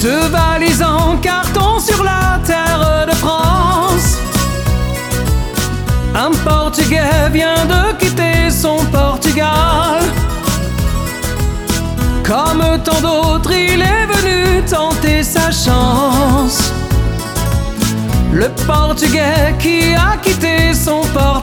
Deux valises en carton sur la terre de France. Un Portugais vient de quitter son Portugal. Comme tant d'autres, il est venu tenter sa chance. Le Portugais qui a quitté son Portugal